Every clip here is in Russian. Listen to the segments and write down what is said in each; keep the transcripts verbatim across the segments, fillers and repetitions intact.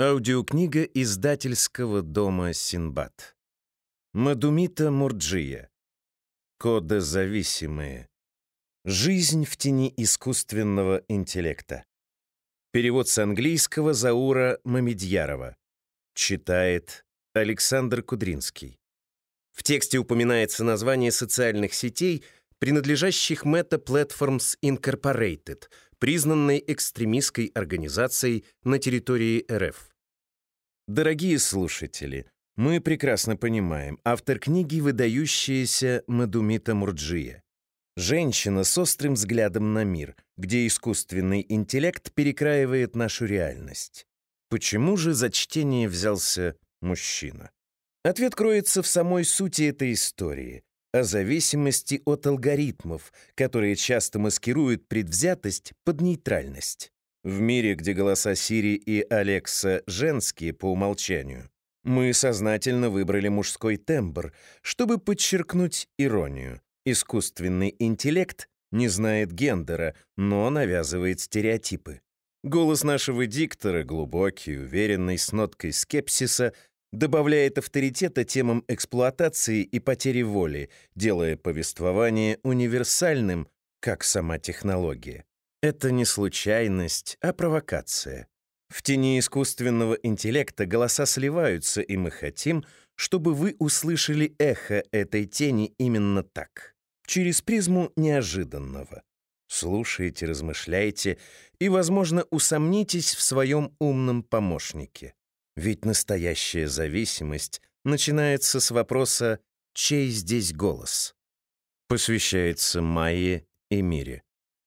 Аудиокнига издательского дома «Синдбад». Мадумита Мурджия. Кодозависимые. Жизнь в тени искусственного интеллекта. Перевод с английского Заура Мамедьярова. Читает Александр Кудринский. В тексте упоминается название социальных сетей, принадлежащих Meta Platforms Incorporated, признанной экстремистской организацией на территории эр эф. Дорогие слушатели, мы прекрасно понимаем, автор книги — выдающаяся Мадумита Мурджия. Женщина с острым взглядом на мир, где искусственный интеллект перекраивает нашу реальность. Почему же за чтение взялся мужчина? Ответ кроется в самой сути этой истории, о зависимости от алгоритмов, которые часто маскируют предвзятость под нейтральность. В мире, где голоса Сири и Алекса женские по умолчанию, мы сознательно выбрали мужской тембр, чтобы подчеркнуть иронию. Искусственный интеллект не знает гендера, но навязывает стереотипы. Голос нашего диктора, глубокий, уверенный, с ноткой скепсиса, добавляет авторитета темам эксплуатации и потери воли, делая повествование универсальным, как сама технология. Это не случайность, а провокация. В тени искусственного интеллекта голоса сливаются, и мы хотим, чтобы вы услышали эхо этой тени именно так, через призму неожиданного. Слушайте, размышляйте и, возможно, усомнитесь в своем умном помощнике. Ведь настоящая зависимость начинается с вопроса «Чей здесь голос?». Посвящается Майе и Мире.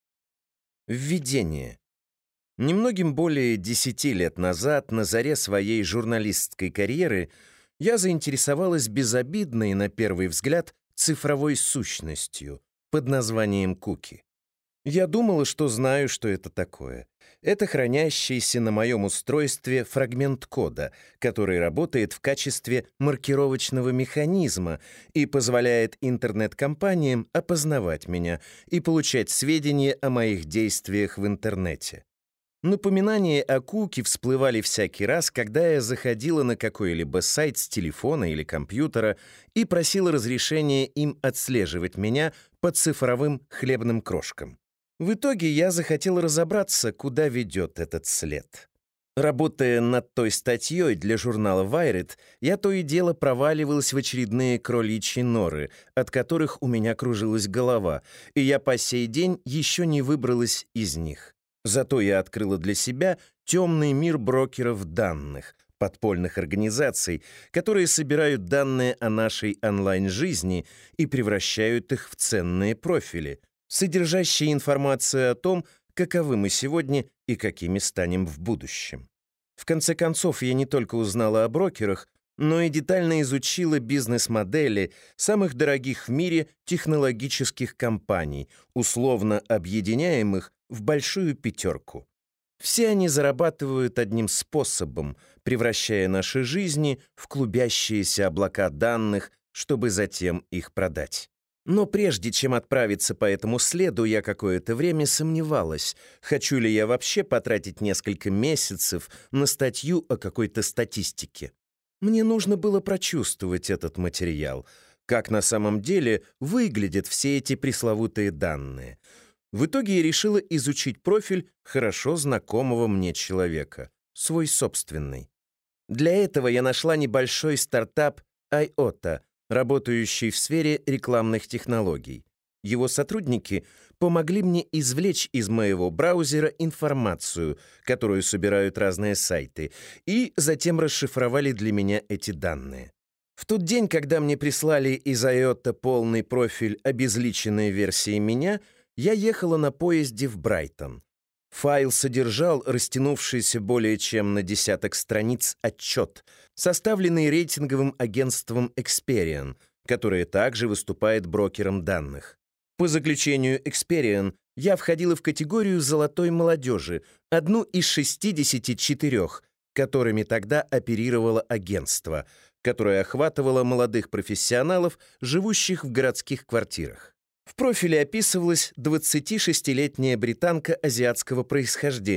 Введение. Немногим более десяти лет назад, на заре своей журналистской карьеры, я заинтересовалась безобидной, на первый взгляд, цифровой сущностью под названием куки. Я думала, что знаю, что это такое. Это хранящийся на моем устройстве фрагмент кода, который работает в качестве маркировочного механизма и позволяет интернет-компаниям опознавать меня и получать сведения о моих действиях в интернете. Напоминания о куки всплывали всякий раз, когда я заходила на какой-либо сайт с телефона или компьютера и просила разрешения им отслеживать меня по цифровым хлебным крошкам. В итоге я захотел разобраться, куда ведет этот след. Работая над той статьей для журнала Wired, я то и дело проваливалась в очередные кроличьи норы, от которых у меня кружилась голова, и я по сей день еще не выбралась из них. Зато я открыла для себя темный мир брокеров данных, подпольных организаций, которые собирают данные о нашей онлайн-жизни и превращают их в ценные профили, содержащие информацию о том, каковы мы сегодня и какими станем в будущем. В конце концов, я не только узнала о брокерах, но и детально изучила бизнес-модели самых дорогих в мире технологических компаний, условно объединяемых в большую пятерку. Все они зарабатывают одним способом, превращая наши жизни в клубящиеся облака данных, чтобы затем их продать. Но прежде чем отправиться по этому следу, я какое-то время сомневалась, хочу ли я вообще потратить несколько месяцев на статью о какой-то статистике. Мне нужно было прочувствовать этот материал, как на самом деле выглядят все эти пресловутые данные. В итоге я решила изучить профиль хорошо знакомого мне человека, свой собственный. Для этого я нашла небольшой стартап айота, работающий в сфере рекламных технологий. Его сотрудники помогли мне извлечь из моего браузера информацию, которую собирают разные сайты, и затем расшифровали для меня эти данные. В тот день, когда мне прислали из айота полный профиль обезличенной версии меня, я ехала на поезде в Брайтон. Файл содержал растянувшийся более чем на десяток страниц отчет, составленный рейтинговым агентством Experian, которое также выступает брокером данных. По заключению Experian я входила в категорию золотой молодежи, одну из шестидесяти четырёх, которыми тогда оперировало агентство, которое охватывало молодых профессионалов, живущих в городских квартирах. В профиле описывалась двадцатишестилетняя британка азиатского происхождения,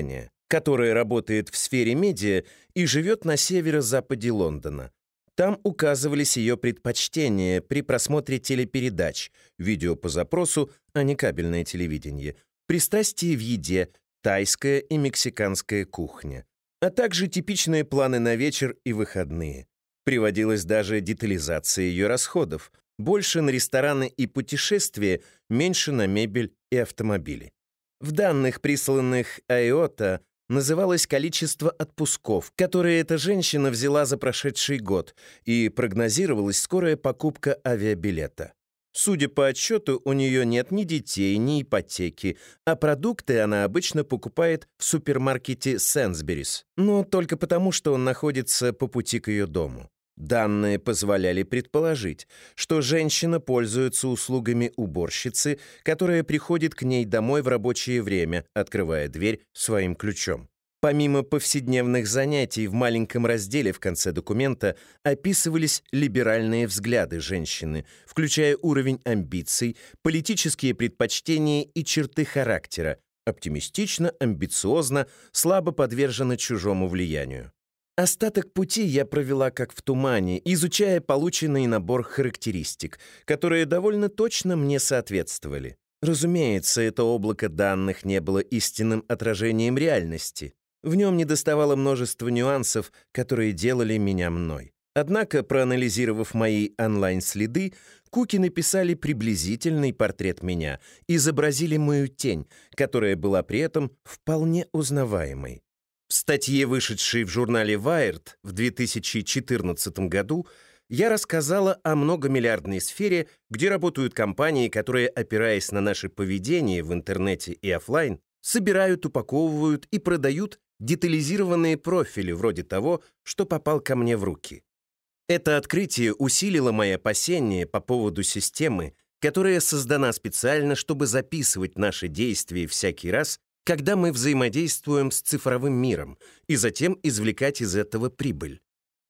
которая работает в сфере медиа и живет на северо-западе Лондона. Там указывались ее предпочтения при просмотре телепередач, видео по запросу, а не кабельное телевидение, пристрастия в еде, тайская и мексиканская кухня, а также типичные планы на вечер и выходные. Приводилась даже детализация ее расходов. Больше на рестораны и путешествия, меньше на мебель и автомобили. В данных, присланных Айота, называлось количество отпусков, которые эта женщина взяла за прошедший год, и прогнозировалась скорая покупка авиабилета. Судя по отчету, у нее нет ни детей, ни ипотеки, а продукты она обычно покупает в супермаркете Сенсберис, но только потому, что он находится по пути к ее дому. Данные позволяли предположить, что женщина пользуется услугами уборщицы, которая приходит к ней домой в рабочее время, открывая дверь своим ключом. Помимо повседневных занятий, в маленьком разделе в конце документа описывались либеральные взгляды женщины, включая уровень амбиций, политические предпочтения и черты характера, оптимистично, амбициозно, слабо подвержена чужому влиянию. Остаток пути я провела как в тумане, изучая полученный набор характеристик, которые довольно точно мне соответствовали. Разумеется, это облако данных не было истинным отражением реальности. В нем недоставало множества нюансов, которые делали меня мной. Однако, проанализировав мои онлайн-следы, куки написали приблизительный портрет меня, изобразили мою тень, которая была при этом вполне узнаваемой. В статье, вышедшей в журнале Wired в две тысячи четырнадцатом году, я рассказала о многомиллиардной сфере, где работают компании, которые, опираясь на наше поведение в интернете и офлайн, собирают, упаковывают и продают детализированные профили вроде того, что попал ко мне в руки. Это открытие усилило мои опасения по поводу системы, которая создана специально, чтобы записывать наши действия всякий раз, когда мы взаимодействуем с цифровым миром, и затем извлекать из этого прибыль.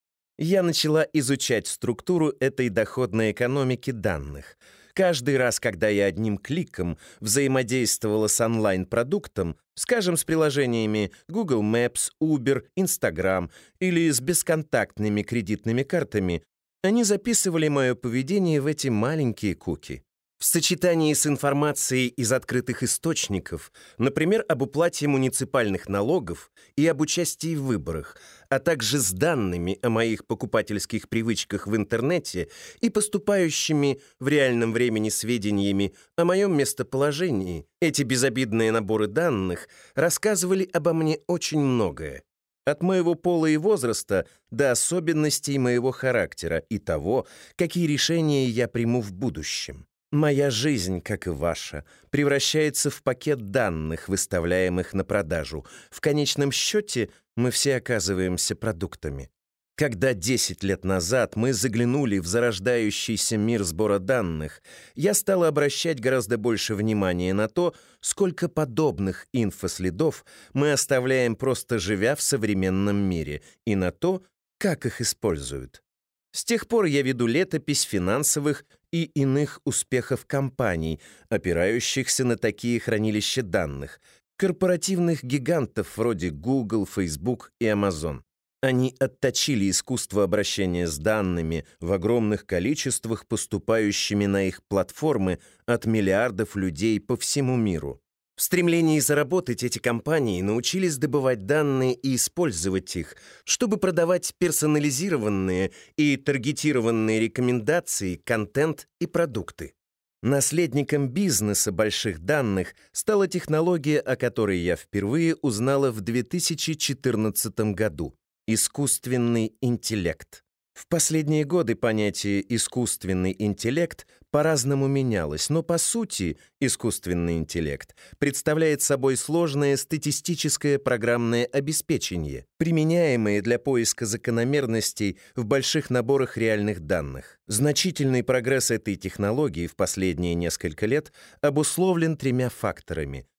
Я начала изучать структуру этой доходной экономики данных. Каждый раз, когда я одним кликом взаимодействовала с онлайн-продуктом, скажем, с приложениями Google Maps, Uber, Instagram или с бесконтактными кредитными картами, они записывали мое поведение в эти маленькие куки. В сочетании с информацией из открытых источников, например, об уплате муниципальных налогов и об участии в выборах, а также с данными о моих покупательских привычках в интернете и поступающими в реальном времени сведениями о моем местоположении, эти безобидные наборы данных рассказывали обо мне очень многое. От моего пола и возраста до особенностей моего характера и того, какие решения я приму в будущем. Моя жизнь, как и ваша, превращается в пакет данных, выставляемых на продажу. В конечном счете мы все оказываемся продуктами. Когда десять лет назад мы заглянули в зарождающийся мир сбора данных, я стала обращать гораздо больше внимания на то, сколько подобных инфоследов мы оставляем, просто живя в современном мире, и на то, как их используют. С тех пор я веду летопись финансовых и иных успехов компаний, опирающихся на такие хранилища данных, корпоративных гигантов вроде Google, Facebook и Amazon. Они отточили искусство обращения с данными в огромных количествах, поступающими на их платформы от миллиардов людей по всему миру. В стремлении заработать эти компании научились добывать данные и использовать их, чтобы продавать персонализированные и таргетированные рекомендации, контент и продукты. Наследником бизнеса больших данных стала технология, о которой я впервые узнала в две тысячи четырнадцатом году – искусственный интеллект. В последние годы понятие «искусственный интеллект» по-разному менялось, но по сути искусственный интеллект представляет собой сложное статистическое программное обеспечение, применяемое для поиска закономерностей в больших наборах реальных данных. Значительный прогресс этой технологии в последние несколько лет обусловлен тремя факторами: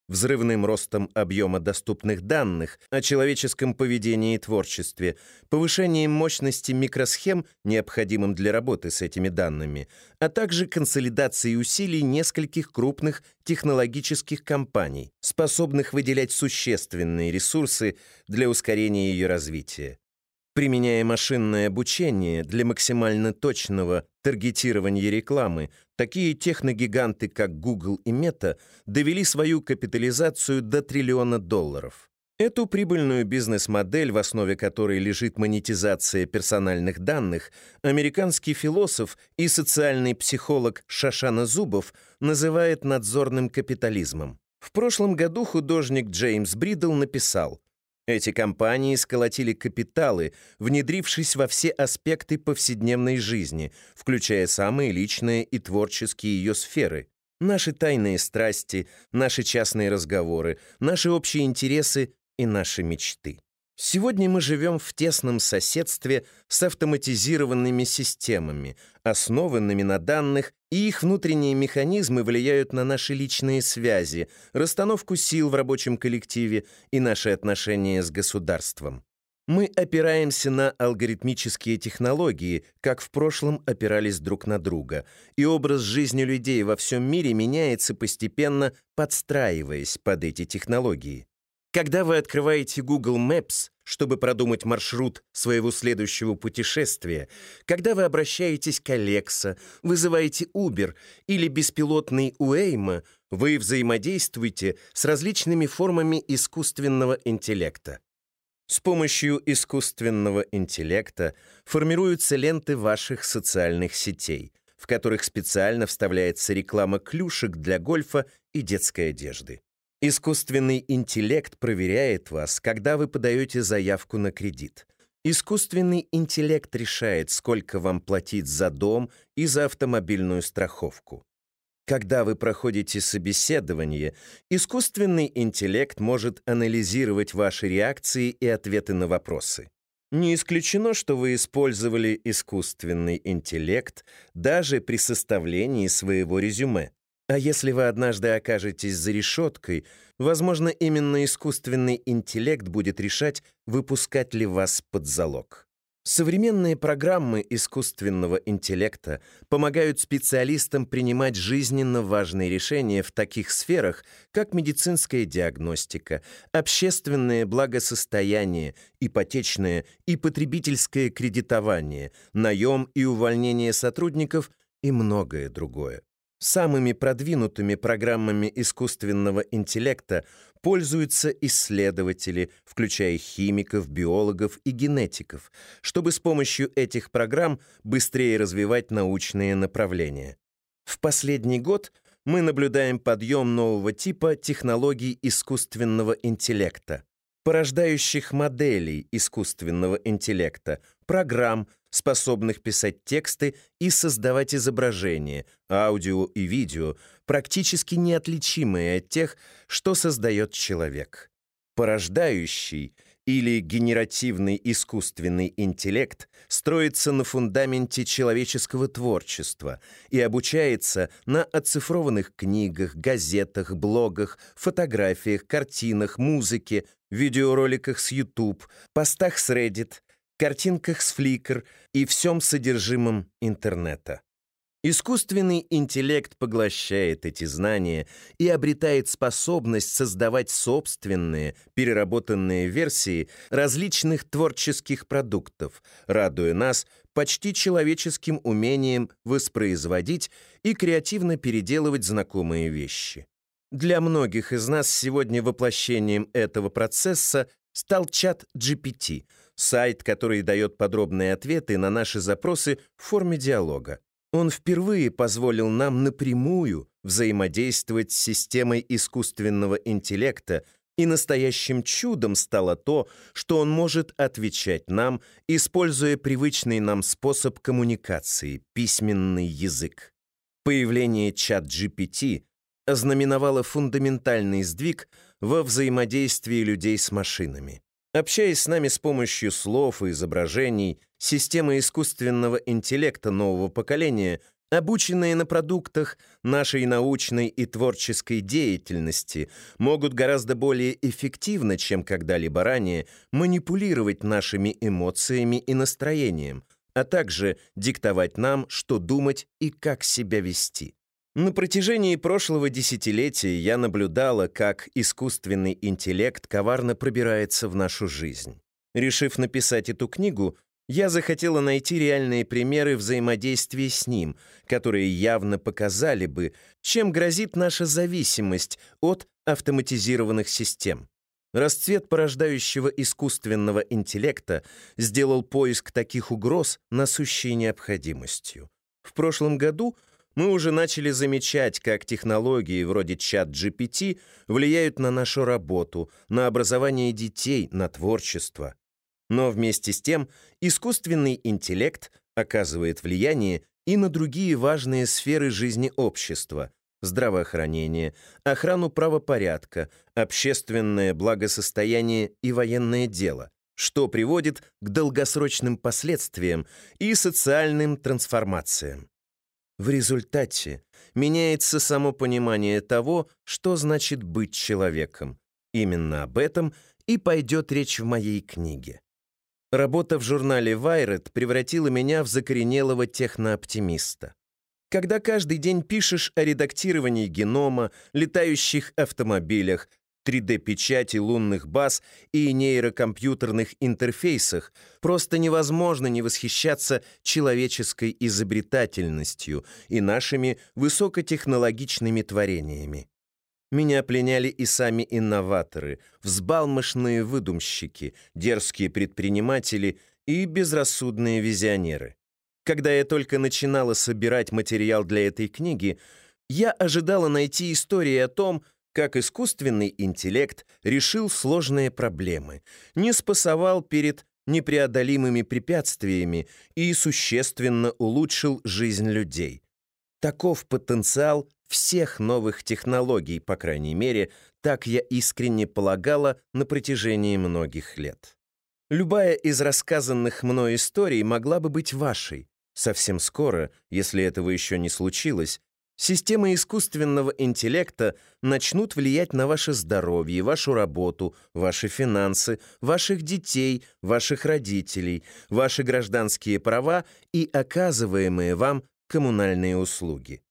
взрывным ростом объема доступных данных о человеческом поведении и творчестве, повышением мощности микросхем, необходимым для работы с этими данными, а также консолидацией усилий нескольких крупных технологических компаний, способных выделять существенные ресурсы для ускорения ее развития. Применяя машинное обучение для максимально точного таргетирования рекламы, такие техногиганты, как Google и Meta, довели свою капитализацию до триллиона долларов. Эту прибыльную бизнес-модель, в основе которой лежит монетизация персональных данных, американский философ и социальный психолог Шошана Зубов называет надзорным капитализмом. В прошлом году художник Джеймс Бридл написал: «Эти компании сколотили капиталы, внедрившись во все аспекты повседневной жизни, включая самые личные и творческие ее сферы. Наши тайные страсти, наши частные разговоры, наши общие интересы и наши мечты». Сегодня мы живем в тесном соседстве с автоматизированными системами, основанными на данных, и их внутренние механизмы влияют на наши личные связи, расстановку сил в рабочем коллективе и наши отношения с государством. Мы опираемся на алгоритмические технологии, как в прошлом опирались друг на друга, и образ жизни людей во всем мире меняется постепенно, подстраиваясь под эти технологии. Когда вы открываете Google Maps, чтобы продумать маршрут своего следующего путешествия, когда вы обращаетесь к Alexa, вызываете Uber или беспилотный Уэймо, вы взаимодействуете с различными формами искусственного интеллекта. С помощью искусственного интеллекта формируются ленты ваших социальных сетей, в которых специально вставляется реклама клюшек для гольфа и детской одежды. Искусственный интеллект проверяет вас, когда вы подаете заявку на кредит. Искусственный интеллект решает, сколько вам платить за дом и за автомобильную страховку. Когда вы проходите собеседование, искусственный интеллект может анализировать ваши реакции и ответы на вопросы. Не исключено, что вы использовали искусственный интеллект даже при составлении своего резюме. А если вы однажды окажетесь за решеткой, возможно, именно искусственный интеллект будет решать, выпускать ли вас под залог. Современные программы искусственного интеллекта помогают специалистам принимать жизненно важные решения в таких сферах, как медицинская диагностика, общественное благосостояние, ипотечное и потребительское кредитование, наем и увольнение сотрудников и многое другое. Самыми продвинутыми программами искусственного интеллекта пользуются исследователи, включая химиков, биологов и генетиков, чтобы с помощью этих программ быстрее развивать научные направления. В последний год мы наблюдаем подъем нового типа технологий искусственного интеллекта, порождающих моделей искусственного интеллекта, программ, способных писать тексты и создавать изображения, аудио и видео, практически неотличимые от тех, что создает человек. Порождающий или генеративный искусственный интеллект строится на фундаменте человеческого творчества и обучается на оцифрованных книгах, газетах, блогах, фотографиях, картинах, музыке, видеороликах с YouTube, постах с Reddit, картинках с Flickr и всем содержимом интернета. Искусственный интеллект поглощает эти знания и обретает способность создавать собственные, переработанные версии различных творческих продуктов, радуя нас почти человеческим умением воспроизводить и креативно переделывать знакомые вещи. Для многих из нас сегодня воплощением этого процесса стал чат джи пи ти, сайт, который дает подробные ответы на наши запросы в форме диалога. Он впервые позволил нам напрямую взаимодействовать с системой искусственного интеллекта, и настоящим чудом стало то, что он может отвечать нам, используя привычный нам способ коммуникации — письменный язык. Появление чат джи пи ти ознаменовало фундаментальный сдвиг во взаимодействии людей с машинами. Общаясь с нами с помощью слов и изображений, система искусственного интеллекта нового поколения Обученные на продуктах нашей научной и творческой деятельности могут гораздо более эффективно, чем когда-либо ранее, манипулировать нашими эмоциями и настроением, а также диктовать нам, что думать и как себя вести. На протяжении прошлого десятилетия я наблюдала, как искусственный интеллект коварно пробирается в нашу жизнь. Решив написать эту книгу, я захотела найти реальные примеры взаимодействия с ним, которые явно показали бы, чем грозит наша зависимость от автоматизированных систем. Расцвет порождающего искусственного интеллекта сделал поиск таких угроз насущей необходимостью. В прошлом году мы уже начали замечать, как технологии вроде чат джи пи ти влияют на нашу работу, на образование детей, на творчество. Но вместе с тем искусственный интеллект оказывает влияние и на другие важные сферы жизни общества: здравоохранение, охрану правопорядка, общественное благосостояние и военное дело, что приводит к долгосрочным последствиям и социальным трансформациям. В результате меняется само понимание того, что значит быть человеком. Именно об этом и пойдет речь в моей книге. Работа в журнале Wired превратила меня в закоренелого технооптимиста. Когда каждый день пишешь о редактировании генома, летающих автомобилях, три дэ-печати лунных баз и нейрокомпьютерных интерфейсах, просто невозможно не восхищаться человеческой изобретательностью и нашими высокотехнологичными творениями. Меня пленяли и сами инноваторы, взбалмошные выдумщики, дерзкие предприниматели и безрассудные визионеры. Когда я только начинала собирать материал для этой книги, я ожидала найти истории о том, как искусственный интеллект решил сложные проблемы, не спасовал перед непреодолимыми препятствиями и существенно улучшил жизнь людей. Таков потенциал всех новых технологий, по крайней мере, так я искренне полагала на протяжении многих лет. Любая из рассказанных мной историй могла бы быть вашей. Совсем скоро, если этого еще не случилось, системы искусственного интеллекта начнут влиять на ваше здоровье, вашу работу, ваши финансы, ваших детей, ваших родителей, ваши гражданские права и оказываемые вам коммунальные услуги.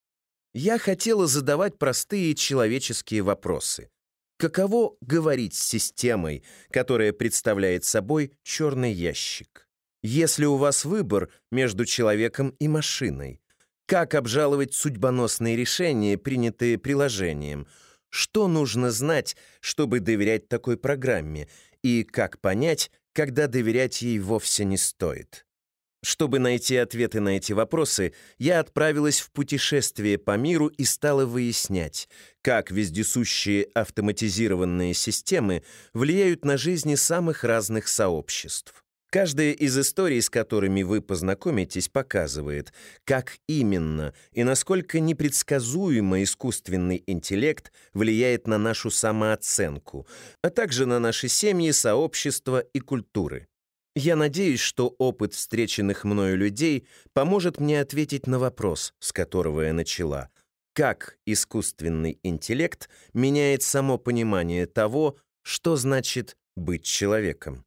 Я хотела задавать простые человеческие вопросы. Каково говорить с системой, которая представляет собой черный ящик? Если у вас выбор между человеком и машиной, как обжаловать судьбоносные решения, принятые приложением? Что нужно знать, чтобы доверять такой программе? И как понять, когда доверять ей вовсе не стоит? Чтобы найти ответы на эти вопросы, я отправилась в путешествие по миру и стала выяснять, как вездесущие автоматизированные системы влияют на жизни самых разных сообществ. Каждая из историй, с которыми вы познакомитесь, показывает, как именно и насколько непредсказуемо искусственный интеллект влияет на нашу самооценку, а также на наши семьи, сообщества и культуры. Я надеюсь, что опыт встреченных мною людей поможет мне ответить на вопрос, с которого я начала. Как искусственный интеллект меняет само понимание того, что значит быть человеком?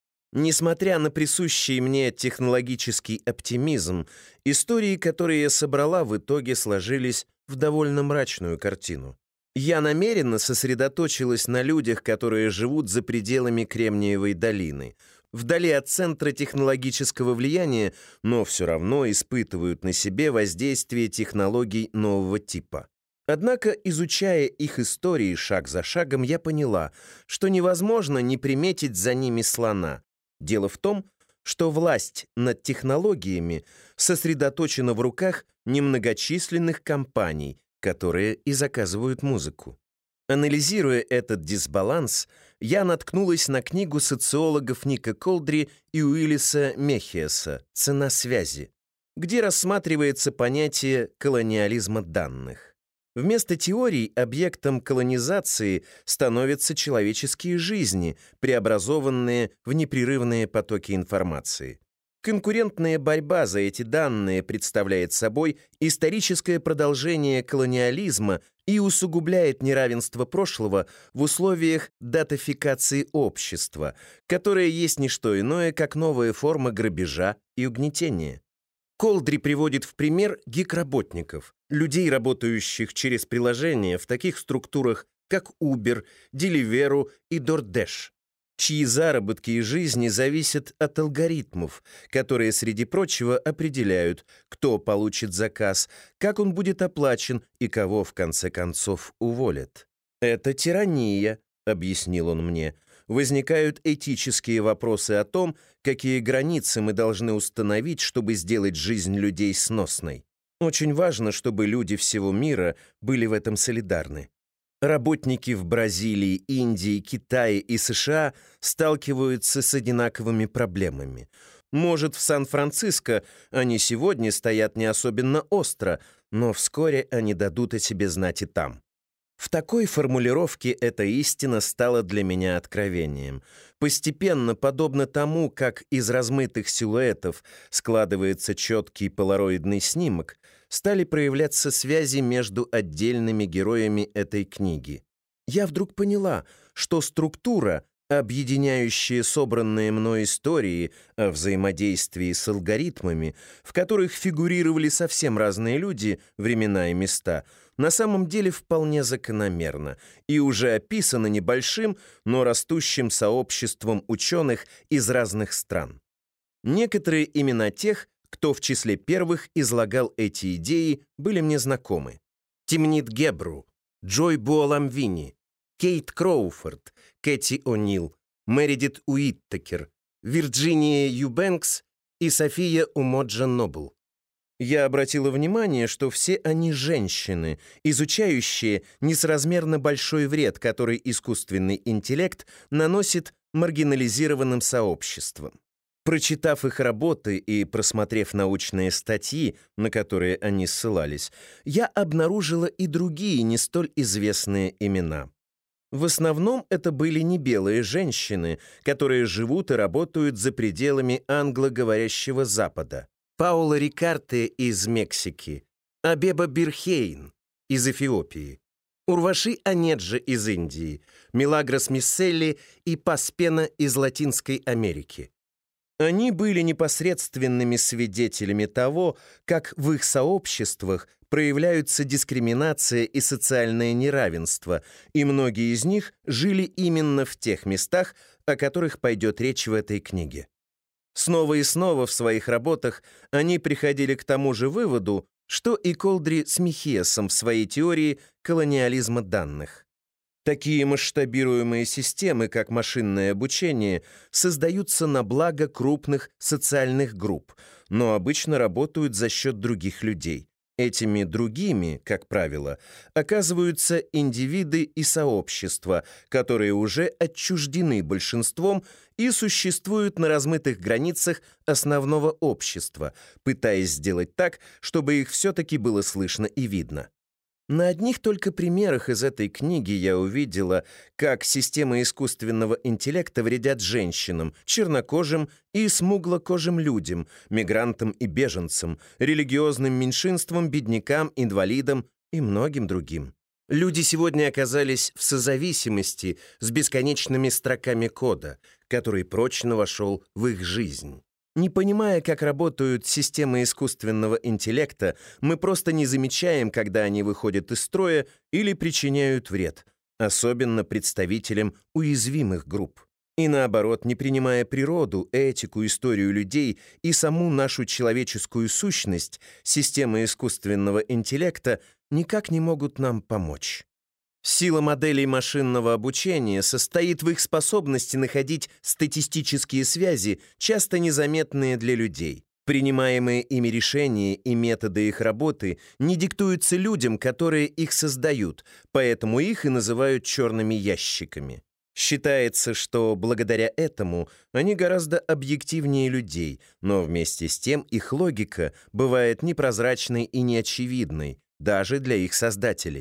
Несмотря на присущий мне технологический оптимизм, истории, которые я собрала, в итоге сложились в довольно мрачную картину. Я намеренно сосредоточилась на людях, которые живут за пределами Кремниевой долины, вдали от центра технологического влияния, но все равно испытывают на себе воздействие технологий нового типа. Однако, изучая их истории шаг за шагом, я поняла, что невозможно не приметить за ними слона. Дело в том, что власть над технологиями сосредоточена в руках немногочисленных компаний, которые и заказывают музыку. Анализируя этот дисбаланс, я наткнулась на книгу социологов Ника Колдри и Уиллиса Мехиаса «Цена связи», где рассматривается понятие колониализма данных. Вместо теорий объектом колонизации становятся человеческие жизни, преобразованные в непрерывные потоки информации. Конкурентная борьба за эти данные представляет собой историческое продолжение колониализма и усугубляет неравенство прошлого в условиях датафикации общества, которое есть не что иное, как новая форма грабежа и угнетения. Колдри приводит в пример гик-работников, людей, работающих через приложения в таких структурах, как Uber, Deliveroo и DoorDash, чьи заработки и жизни зависят от алгоритмов, которые, среди прочего, определяют, кто получит заказ, как он будет оплачен и кого, в конце концов, уволят. «Это тирания», — объяснил он мне. «Возникают этические вопросы о том, какие границы мы должны установить, чтобы сделать жизнь людей сносной. Очень важно, чтобы люди всего мира были в этом солидарны. Работники в Бразилии, Индии, Китае и США сталкиваются с одинаковыми проблемами. Может, в Сан-Франциско они сегодня стоят не особенно остро, но вскоре они дадут о себе знать и там». В такой формулировке эта истина стала для меня откровением. Постепенно, подобно тому, как из размытых силуэтов складывается четкий полароидный снимок, стали проявляться связи между отдельными героями этой книги. Я вдруг поняла, что структура, объединяющая собранные мной истории о взаимодействии с алгоритмами, в которых фигурировали совсем разные люди, времена и места, на самом деле вполне закономерна и уже описана небольшим, но растущим сообществом ученых из разных стран. Некоторые имена тех, кто в числе первых излагал эти идеи, были мне знакомы. Тимнит Гебру, Джой Буаламвини, Кейт Кроуфорд, Кэти О'Нил, Мередит Уиттакер, Вирджиния Юбэнкс и София Умоджа Нобл. Я обратила внимание, что все они женщины, изучающие несоразмерно большой вред, который искусственный интеллект наносит маргинализированным сообществам. Прочитав их работы и просмотрев научные статьи, на которые они ссылались, я обнаружила и другие не столь известные имена. В основном это были не белые женщины, которые живут и работают за пределами англоговорящего Запада. Паула Рикарте из Мексики, Абеба Бирхейн из Эфиопии, Урваши Анеджи из Индии, Милагрос Мисселли и Паспена из Латинской Америки. Они были непосредственными свидетелями того, как в их сообществах проявляются дискриминация и социальное неравенство, и многие из них жили именно в тех местах, о которых пойдет речь в этой книге. Снова и снова в своих работах они приходили к тому же выводу, что и Колдри с Михиасом в своей теории колониализма данных. Такие масштабируемые системы, как машинное обучение, создаются на благо крупных социальных групп, но обычно работают за счет других людей. Этими другими, как правило, оказываются индивиды и сообщества, которые уже отчуждены большинством и существуют на размытых границах основного общества, пытаясь сделать так, чтобы их все-таки было слышно и видно. На одних только примерах из этой книги я увидела, как системы искусственного интеллекта вредят женщинам, чернокожим и смуглокожим людям, мигрантам и беженцам, религиозным меньшинствам, беднякам, инвалидам и многим другим. Люди сегодня оказались в созависимости с бесконечными строками кода, который прочно вошел в их жизнь. Не понимая, как работают системы искусственного интеллекта, мы просто не замечаем, когда они выходят из строя или причиняют вред, особенно представителям уязвимых групп. И наоборот, не принимая природу, этику, историю людей и саму нашу человеческую сущность, системы искусственного интеллекта никак не могут нам помочь. Сила моделей машинного обучения состоит в их способности находить статистические связи, часто незаметные для людей. Принимаемые ими решения и методы их работы не диктуются людям, которые их создают, поэтому их и называют черными ящиками. Считается, что благодаря этому они гораздо объективнее людей, но вместе с тем их логика бывает непрозрачной и неочевидной, даже для их создателей.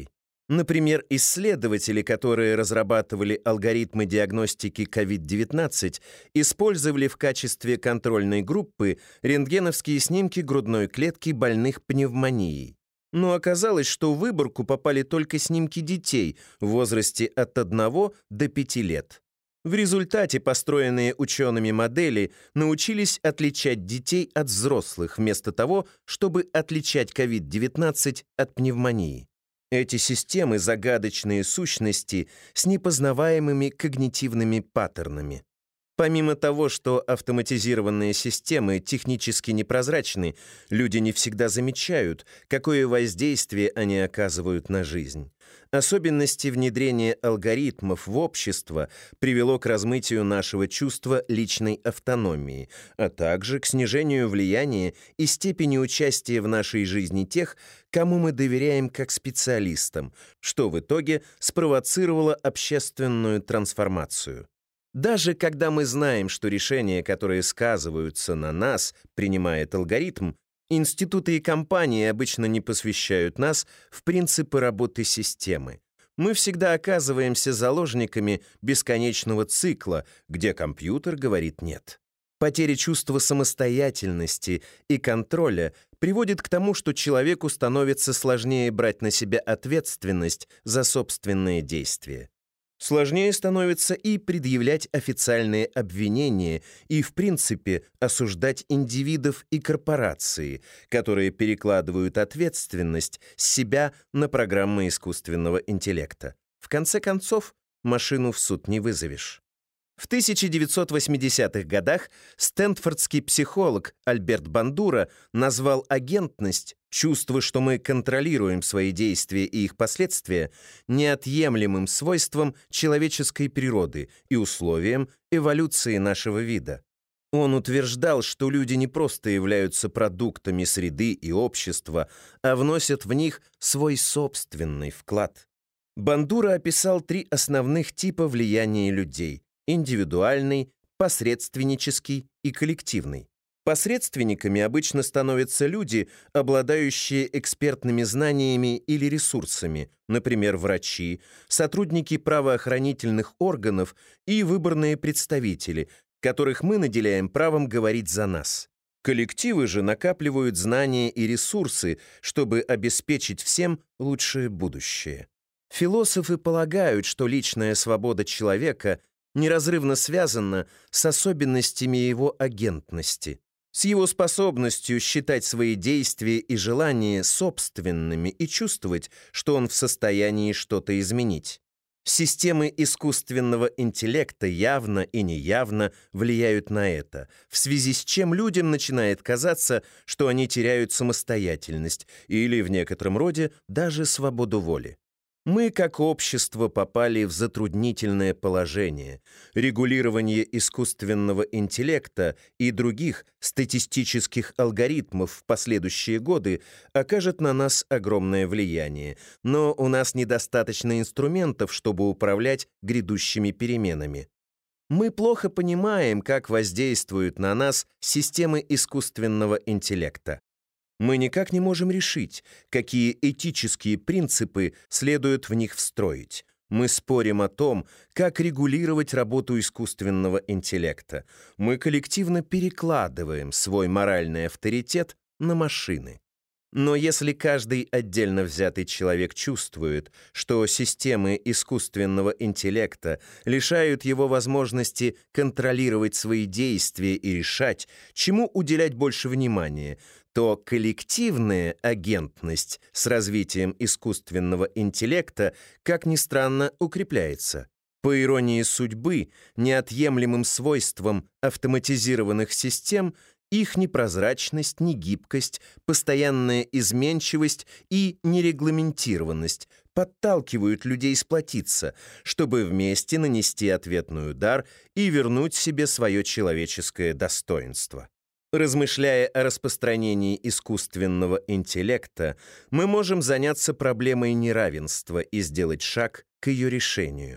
Например, исследователи, которые разрабатывали алгоритмы диагностики ковид девятнадцать, использовали в качестве контрольной группы рентгеновские снимки грудной клетки больных пневмонией. Но оказалось, что в выборку попали только снимки детей в возрасте от одного до пяти лет. В результате построенные учеными модели научились отличать детей от взрослых, вместо того, чтобы отличать ковид девятнадцать от пневмонии. Эти системы — загадочные сущности с непознаваемыми когнитивными паттернами. Помимо того, что автоматизированные системы технически непрозрачны, люди не всегда замечают, какое воздействие они оказывают на жизнь. Особенности внедрения алгоритмов в общество привело к размытию нашего чувства личной автономии, а также к снижению влияния и степени участия в нашей жизни тех, кому мы доверяем как специалистам, что в итоге спровоцировало общественную трансформацию. Даже когда мы знаем, что решения, которые сказываются на нас, принимает алгоритм, институты и компании обычно не посвящают нас в принципы работы системы. Мы всегда оказываемся заложниками бесконечного цикла, где компьютер говорит «нет». Потеря чувства самостоятельности и контроля приводит к тому, что человеку становится сложнее брать на себя ответственность за собственные действия. Сложнее становится и предъявлять официальные обвинения и, в принципе, осуждать индивидов и корпорации, которые перекладывают ответственность с себя на программы искусственного интеллекта. В конце концов, машину в суд не вызовешь. В тысяча девятьсот восьмидесятых годах стэнфордский психолог Альберт Бандура назвал агентность, чувство, что мы контролируем свои действия и их последствия, неотъемлемым свойством человеческой природы и условием эволюции нашего вида. Он утверждал, что люди не просто являются продуктами среды и общества, а вносят в них свой собственный вклад. Бандура описал три основных типа влияния людей – индивидуальный, посредственнический и коллективный. Посредственниками обычно становятся люди, обладающие экспертными знаниями или ресурсами, например, врачи, сотрудники правоохранительных органов и выборные представители, которых мы наделяем правом говорить за нас. Коллективы же накапливают знания и ресурсы, чтобы обеспечить всем лучшее будущее. Философы полагают, что личная свобода человека неразрывно связана с особенностями его агентности, с его способностью считать свои действия и желания собственными и чувствовать, что он в состоянии что-то изменить. Системы искусственного интеллекта явно и неявно влияют на это, в связи с чем людям начинает казаться, что они теряют самостоятельность или, в некотором роде, даже свободу воли. Мы, как общество, попали в затруднительное положение. Регулирование искусственного интеллекта и других статистических алгоритмов в последующие годы окажет на нас огромное влияние, но у нас недостаточно инструментов, чтобы управлять грядущими переменами. Мы плохо понимаем, как воздействуют на нас системы искусственного интеллекта. Мы никак не можем решить, какие этические принципы следует в них встроить. Мы спорим о том, как регулировать работу искусственного интеллекта. Мы коллективно перекладываем свой моральный авторитет на машины. Но если каждый отдельно взятый человек чувствует, что системы искусственного интеллекта лишают его возможности контролировать свои действия и решать, чему уделять больше внимания, то коллективная агентность с развитием искусственного интеллекта, как ни странно, укрепляется. По иронии судьбы, неотъемлемым свойством автоматизированных систем их непрозрачность, негибкость, постоянная изменчивость и нерегламентированность подталкивают людей сплотиться, чтобы вместе нанести ответный удар и вернуть себе свое человеческое достоинство. Размышляя о распространении искусственного интеллекта, мы можем заняться проблемой неравенства и сделать шаг к ее решению.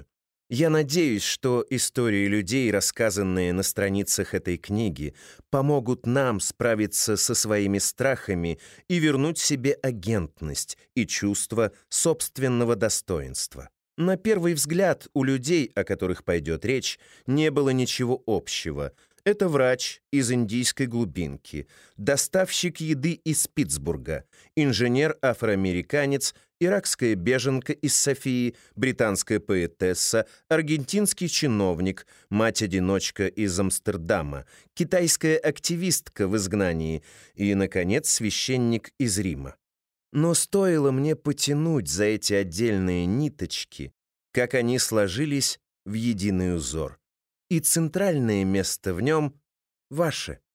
Я надеюсь, что истории людей, рассказанные на страницах этой книги, помогут нам справиться со своими страхами и вернуть себе агентность и чувство собственного достоинства. На первый взгляд у людей, о которых пойдет речь, не было ничего общего. Это врач из индийской глубинки, доставщик еды из Питтсбурга, инженер-афроамериканец, иракская беженка из Софии, британская поэтесса, аргентинский чиновник, мать-одиночка из Амстердама, китайская активистка в изгнании и, наконец, священник из Рима. Но стоило мне потянуть за эти отдельные ниточки, как они сложились в единый узор. И центральное место в нем ваше.